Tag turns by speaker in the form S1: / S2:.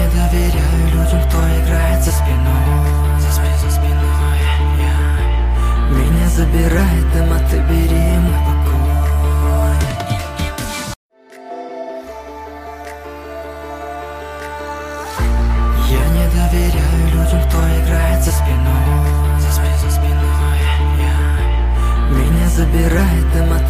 S1: не доверяю людям, кто играет за спиной. За спиной, Меня забирает дым, а ты бери мой покой. Я не доверяю людям, кто играет за спиной. За спиной, Меня забирает дым, а